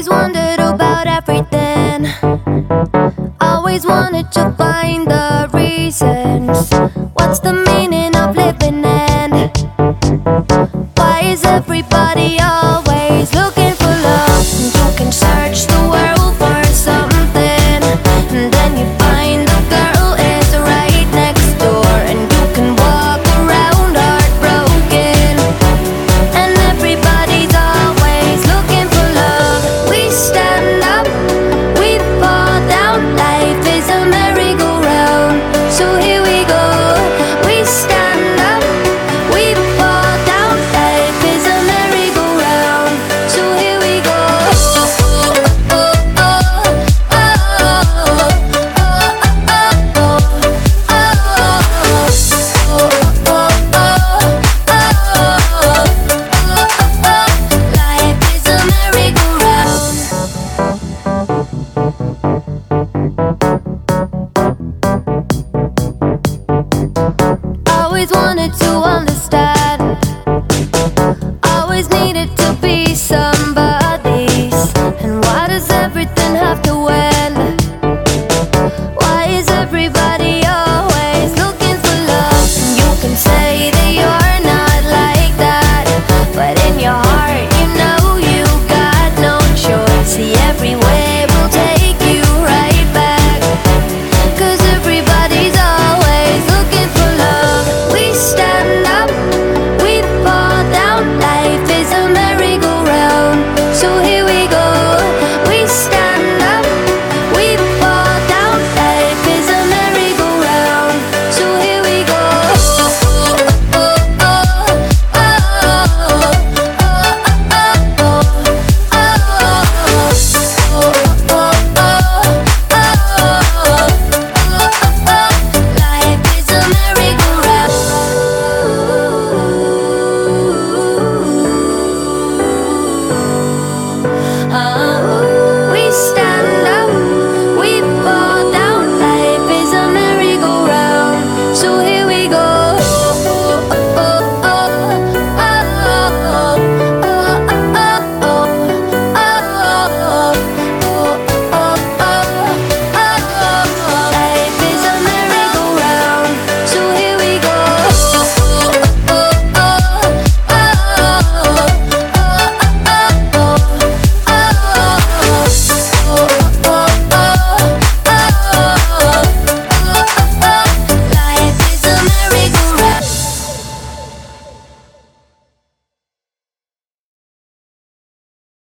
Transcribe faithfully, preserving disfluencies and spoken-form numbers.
Always wondered about everything. Always wanted to find the reasons. What's the meaning of living and why is everybody always looking for love? You can search the world for something, and then you find the girl is right next door, and you can walk around heartbroken, and everybody's always looking for love. We stand up, we fall down, life is a merry-go-round, so here we go. We stand up, we fall down, life is a merry-go-round, so here we go. Oh, oh, oh, life is a merry-go-round. Always wanted to understand